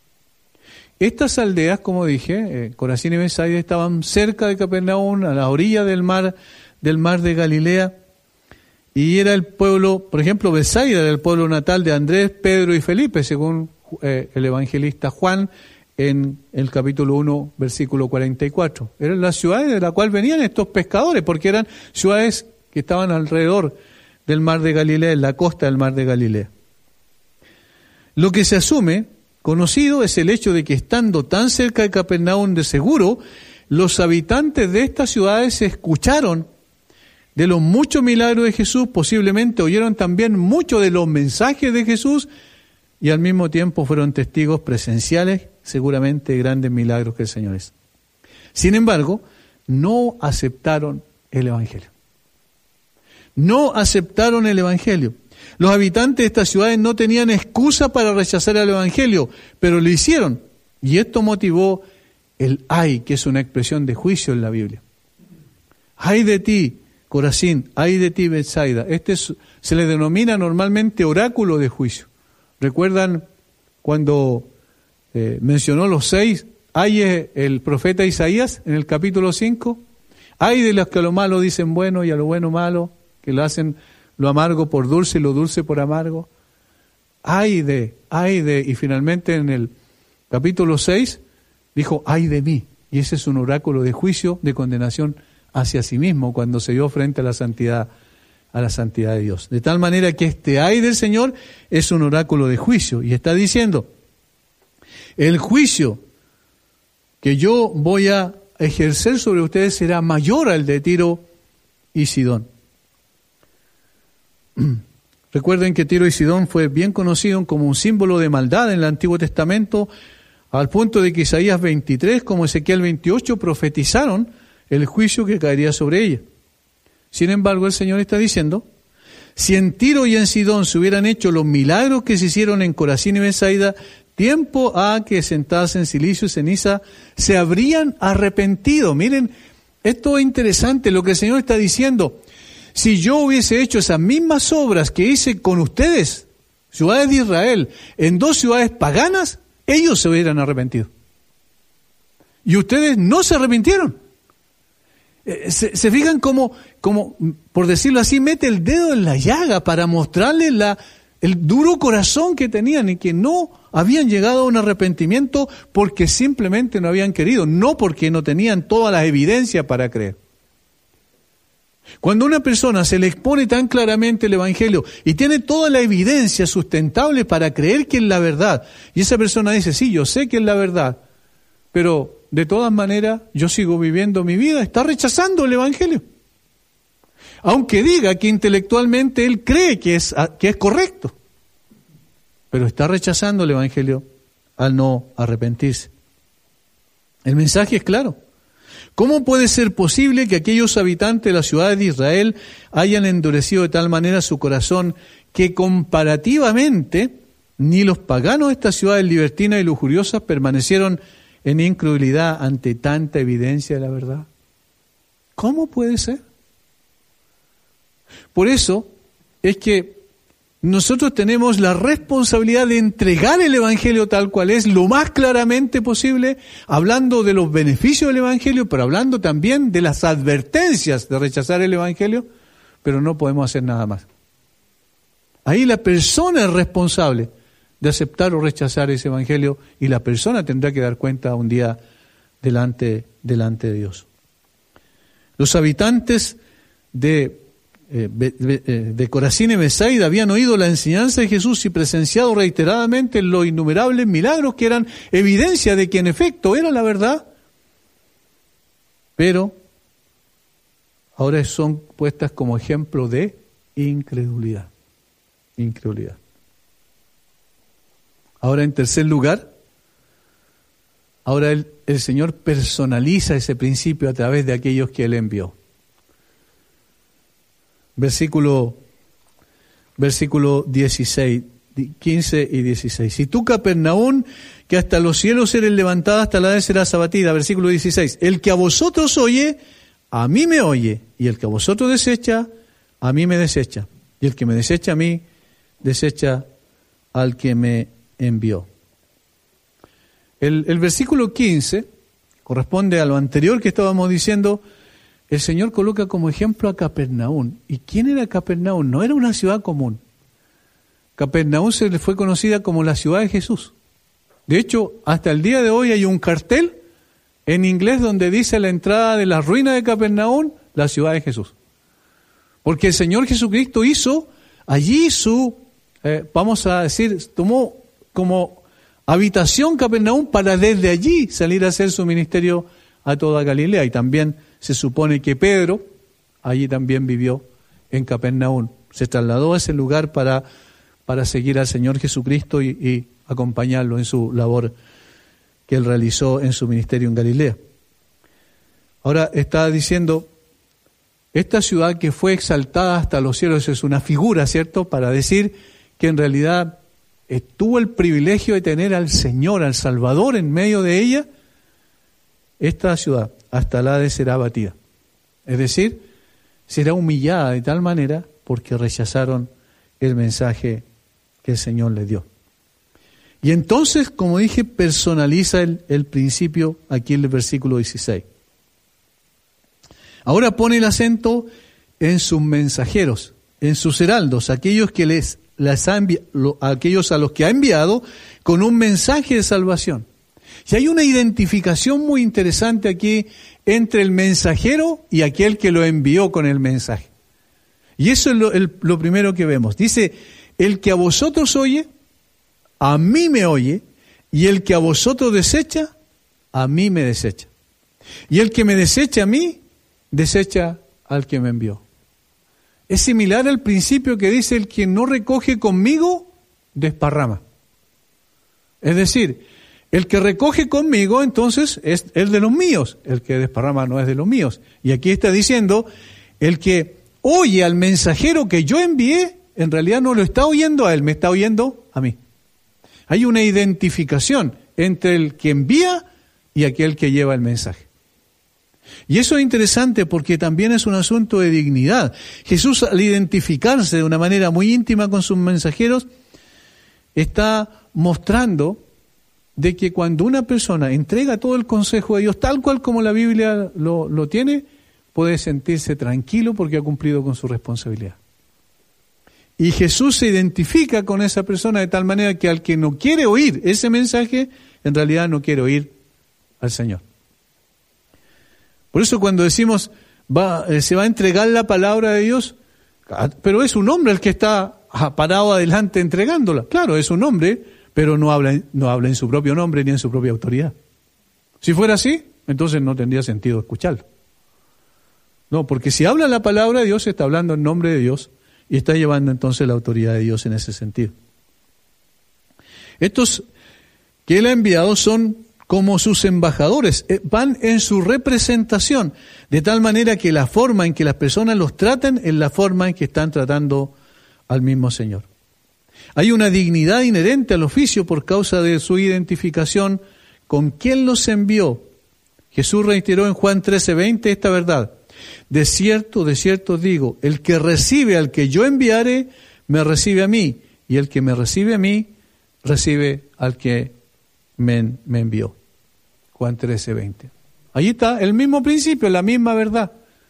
Estas aldeas, como dije, Corazín y Betsaida estaban cerca de Capernaum, a la orilla del mar de Galilea, y era el pueblo, por ejemplo, Betsaida era el pueblo natal de Andrés, Pedro y Felipe, según el evangelista Juan, en el capítulo 1, versículo 44. Eran las ciudades de las cuales venían estos pescadores, porque eran ciudades que estaban alrededor del mar de Galilea, en la costa del mar de Galilea. Lo que se asume, conocido, es el hecho de que estando tan cerca de Capernaum, de seguro, los habitantes de estas ciudades escucharon de los muchos milagros de Jesús, posiblemente oyeron también muchos de los mensajes de Jesús y al mismo tiempo fueron testigos presenciales, seguramente, de grandes milagros que el Señor es. Sin embargo, no aceptaron el Evangelio. No aceptaron el Evangelio. Los habitantes de estas ciudades no tenían excusa para rechazar el Evangelio, pero lo hicieron. Y esto motivó el ay, que es una expresión de juicio en la Biblia. Ay de ti, Corazín, ay de ti, Betsaida. Se le denomina normalmente oráculo de juicio. ¿Recuerdan cuando mencionó los 6? Ay es el profeta Isaías en el capítulo 5. Ay de los que a lo malo dicen bueno y a lo bueno malo, que lo hacen lo amargo por dulce y lo dulce por amargo. Ay de, y finalmente en el capítulo 6 dijo, ay de mí. Y ese es un oráculo de juicio, de condenación hacia sí mismo, cuando se dio frente a la santidad de Dios. De tal manera que este ay del Señor es un oráculo de juicio. Y está diciendo, el juicio que yo voy a ejercer sobre ustedes será mayor al de Tiro y Sidón. Recuerden que Tiro y Sidón fue bien conocido como un símbolo de maldad en el Antiguo Testamento, al punto de que Isaías 23 como Ezequiel 28 profetizaron el juicio que caería sobre ella. Sin embargo, el Señor está diciendo, si en Tiro y en Sidón se hubieran hecho los milagros que se hicieron en Corazín y Betsaida, tiempo a que sentadas en silicio y ceniza se habrían arrepentido. Miren, esto es interesante lo que el Señor está diciendo. Si yo hubiese hecho esas mismas obras que hice con ustedes, ciudades de Israel, en 2 ciudades paganas, ellos se hubieran arrepentido. Y ustedes no se arrepintieron. Se fijan como, por decirlo así, mete el dedo en la llaga para mostrarles el duro corazón que tenían y que no habían llegado a un arrepentimiento porque simplemente no habían querido, no porque no tenían todas las evidencias para creer. Cuando a una persona se le expone tan claramente el Evangelio y tiene toda la evidencia sustentable para creer que es la verdad, y esa persona dice, sí, yo sé que es la verdad, pero de todas maneras yo sigo viviendo mi vida, está rechazando el Evangelio. Aunque diga que intelectualmente él cree que es correcto, pero está rechazando el Evangelio al no arrepentirse. El mensaje es claro. ¿Cómo puede ser posible que aquellos habitantes de las ciudades de Israel hayan endurecido de tal manera su corazón que comparativamente ni los paganos de estas ciudades libertinas y lujuriosas permanecieron en incredulidad ante tanta evidencia de la verdad? ¿Cómo puede ser? Por eso es que nosotros tenemos la responsabilidad de entregar el Evangelio tal cual es, lo más claramente posible, hablando de los beneficios del Evangelio, pero hablando también de las advertencias de rechazar el Evangelio, pero no podemos hacer nada más. Ahí la persona es responsable de aceptar o rechazar ese Evangelio y la persona tendrá que dar cuenta un día delante de Dios. Los habitantes de Corazín y Betsaida habían oído la enseñanza de Jesús y presenciado reiteradamente los innumerables milagros que eran evidencia de que en efecto era la verdad, pero ahora son puestas como ejemplo de incredulidad. Ahora, en tercer lugar, ahora el Señor personaliza ese principio a través de aquellos que Él envió. Versículo 16, 15 y 16. Si tú, Capernaum, que hasta los cielos eres levantada, hasta la vez serás abatida. Versículo 16. El que a vosotros oye, a mí me oye. Y el que a vosotros desecha, a mí me desecha. Y el que me desecha a mí, desecha al que me envió. El versículo 15 corresponde a lo anterior que estábamos diciendo. El Señor coloca como ejemplo a Capernaum. ¿Y quién era Capernaum? No era una ciudad común. Capernaum se le fue conocida como la ciudad de Jesús. De hecho, hasta el día de hoy hay un cartel en inglés donde dice la entrada de las ruinas de Capernaum, la ciudad de Jesús. Porque el Señor Jesucristo hizo allí vamos a decir, tomó como habitación Capernaum para desde allí salir a hacer su ministerio a toda Galilea. Y también se supone que Pedro allí también vivió en Capernaum. Se trasladó a ese lugar para seguir al Señor Jesucristo y acompañarlo en su labor que él realizó en su ministerio en Galilea. Ahora está diciendo, esta ciudad que fue exaltada hasta los cielos es una figura, ¿cierto?, para decir que en realidad tuvo el privilegio de tener al Señor, al Salvador en medio de ella. Esta ciudad hasta la de será abatida. Es decir, será humillada de tal manera porque rechazaron el mensaje que el Señor les dio. Y entonces, como dije, personaliza el principio aquí en el versículo 16. Ahora pone el acento en sus mensajeros, en sus heraldos, aquellos aquellos a los que ha enviado con un mensaje de salvación. Y hay una identificación muy interesante aquí entre el mensajero y aquel que lo envió con el mensaje. Y eso es lo primero que vemos. Dice, el que a vosotros oye, a mí me oye, y el que a vosotros desecha, a mí me desecha. Y el que me desecha a mí, desecha al que me envió. Es similar al principio que dice, el que no recoge conmigo, desparrama. Es decir, el que recoge conmigo, entonces, es el de los míos. El que desparrama no es de los míos. Y aquí está diciendo, el que oye al mensajero que yo envié, en realidad no lo está oyendo a él, me está oyendo a mí. Hay una identificación entre el que envía y aquel que lleva el mensaje. Y eso es interesante porque también es un asunto de dignidad. Jesús, al identificarse de una manera muy íntima con sus mensajeros, está mostrando de que cuando una persona entrega todo el consejo de Dios, tal cual como la Biblia lo tiene, puede sentirse tranquilo porque ha cumplido con su responsabilidad. Y Jesús se identifica con esa persona de tal manera que al que no quiere oír ese mensaje, en realidad no quiere oír al Señor. Por eso cuando decimos se va a entregar la palabra de Dios, pero es un hombre el que está parado adelante entregándola. Claro, es un hombre, pero no habla en su propio nombre ni en su propia autoridad. Si fuera así, entonces no tendría sentido escucharlo. No, porque si habla la palabra de Dios, está hablando en nombre de Dios y está llevando entonces la autoridad de Dios en ese sentido. Estos que Él ha enviado son como sus embajadores, van en su representación, de tal manera que la forma en que las personas los tratan es la forma en que están tratando al mismo Señor. Hay una dignidad inherente al oficio por causa de su identificación con quien los envió. Jesús reiteró en Juan 13:20 esta verdad. De cierto os digo, el que recibe al que yo enviare, me recibe a mí, y el que me recibe a mí, recibe al que me envió. Juan 13:20. Allí está el mismo principio, la misma verdad.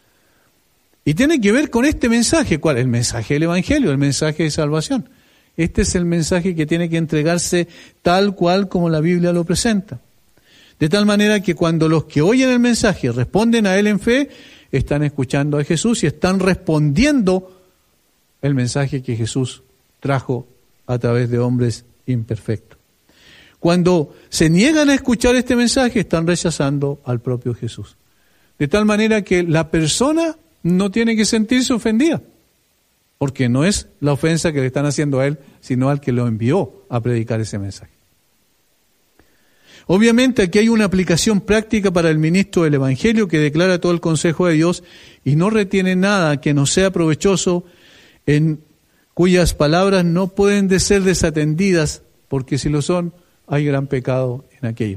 Y tiene que ver con este mensaje. ¿Cuál? El mensaje del Evangelio, el mensaje de salvación. Este es el mensaje que tiene que entregarse tal cual como la Biblia lo presenta. De tal manera que cuando los que oyen el mensaje responden a él en fe, están escuchando a Jesús y están respondiendo el mensaje que Jesús trajo a través de hombres imperfectos. Cuando se niegan a escuchar este mensaje, están rechazando al propio Jesús. De tal manera que la persona no tiene que sentirse ofendida, porque no es la ofensa que le están haciendo a él, sino al que lo envió a predicar ese mensaje. Obviamente aquí hay una aplicación práctica para el ministro del Evangelio que declara todo el consejo de Dios y no retiene nada que no sea provechoso, en cuyas palabras no pueden de ser desatendidas, porque si lo son, hay gran pecado en aquello.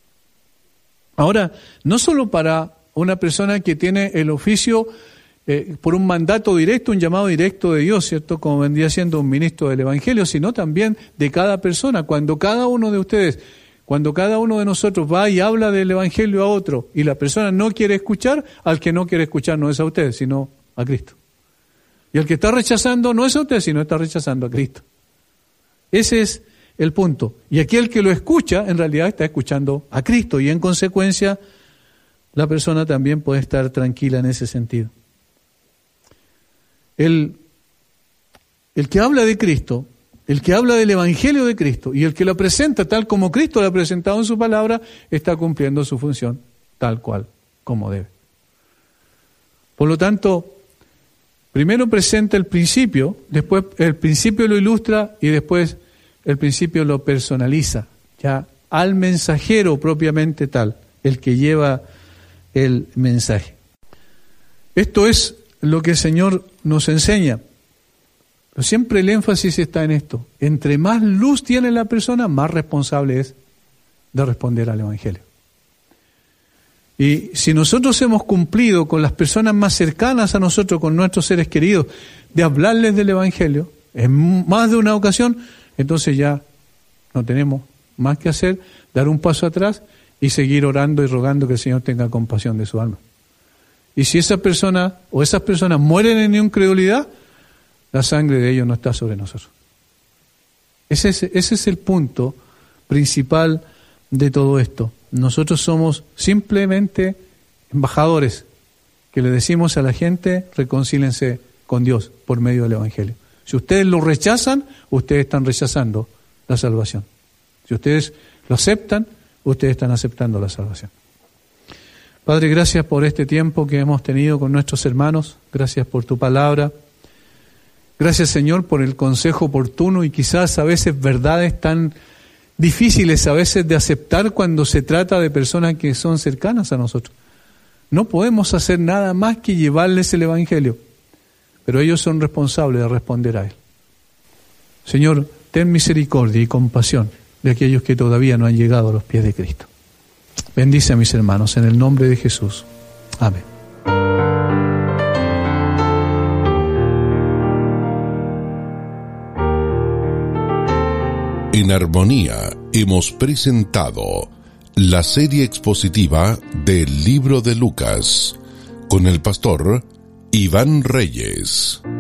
Ahora, no solo para una persona que tiene el oficio por un mandato directo, un llamado directo de Dios, ¿cierto? Como vendría siendo un ministro del Evangelio, sino también de cada persona. Cuando cada uno de nosotros va y habla del Evangelio a otro y la persona no quiere escuchar, al que no quiere escuchar no es a usted, sino a Cristo. Y el que está rechazando no es a usted, sino está rechazando a Cristo. Ese es el punto. Y aquel que lo escucha, en realidad está escuchando a Cristo, y en consecuencia, la persona también puede estar tranquila en ese sentido. El que habla de Cristo, el que habla del Evangelio de Cristo, y el que lo presenta tal como Cristo lo ha presentado en su palabra, está cumpliendo su función tal cual, como debe. Por lo tanto, primero presenta el principio, después el principio lo ilustra y después el principio lo personaliza, ya al mensajero propiamente tal, el que lleva el mensaje. Esto es lo que el Señor nos enseña. Pero siempre el énfasis está en esto. Entre más luz tiene la persona, más responsable es de responder al Evangelio. Y si nosotros hemos cumplido con las personas más cercanas a nosotros, con nuestros seres queridos, de hablarles del Evangelio, en más de una ocasión, entonces ya no tenemos más que hacer, dar un paso atrás y seguir orando y rogando que el Señor tenga compasión de su alma. Y si esa persona o esas personas mueren en incredulidad, la sangre de ellos no está sobre nosotros. Ese es el punto principal de todo esto. Nosotros somos simplemente embajadores que le decimos a la gente: reconcílense con Dios por medio del Evangelio. Si ustedes lo rechazan, ustedes están rechazando la salvación. Si ustedes lo aceptan, ustedes están aceptando la salvación. Padre, gracias por este tiempo que hemos tenido con nuestros hermanos. Gracias por tu palabra. Gracias, Señor, por el consejo oportuno y quizás a veces verdades tan difíciles a veces de aceptar cuando se trata de personas que son cercanas a nosotros. No podemos hacer nada más que llevarles el Evangelio, pero ellos son responsables de responder a él. Señor, ten misericordia y compasión de aquellos que todavía no han llegado a los pies de Cristo. Bendice a mis hermanos en el nombre de Jesús. Amén. En Armonía hemos presentado la serie expositiva del libro de Lucas con el pastor Iván Reyes.